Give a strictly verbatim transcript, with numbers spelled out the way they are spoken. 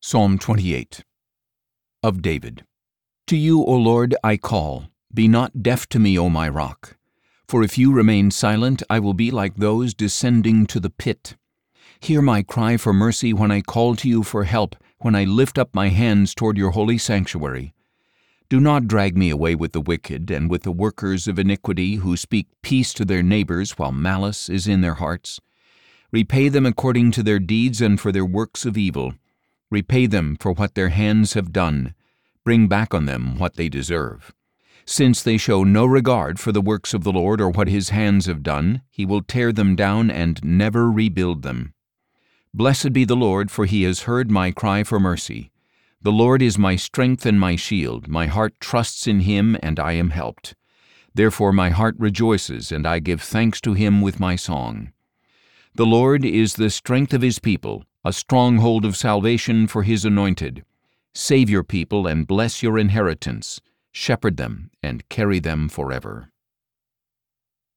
Psalm twenty-eight. Of David. To you, O Lord, I call. Be not deaf to me, O my rock. For if you remain silent, I will be like those descending to the pit. Hear my cry for mercy when I call to you for help, when I lift up my hands toward your holy sanctuary. Do not drag me away with the wicked and with the workers of iniquity who speak peace to their neighbors while malice is in their hearts. Repay them according to their deeds and for their works of evil. Repay them for what their hands have done. Bring back on them what they deserve. Since they show no regard for the works of the Lord or what his hands have done, he will tear them down and never rebuild them. Blessed be the Lord, for he has heard my cry for mercy. The Lord is my strength and my shield. My heart trusts in him, and I am helped. Therefore my heart rejoices, and I give thanks to him with my song. The Lord is the strength of his people, a stronghold of salvation for his anointed. Save your people and bless your inheritance. Shepherd them and carry them forever.